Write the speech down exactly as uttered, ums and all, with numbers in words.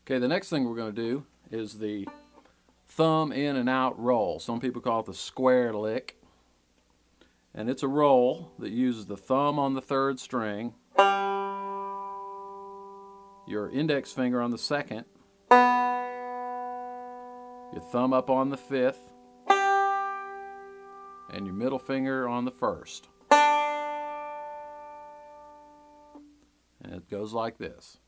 Okay, the next thing we're going to do is the thumb in and out roll. Some people call it the square lick. And it's a roll that uses the thumb on the third string, your index finger on the second, your thumb up on the fifth, and your middle finger on the first. And it goes like this.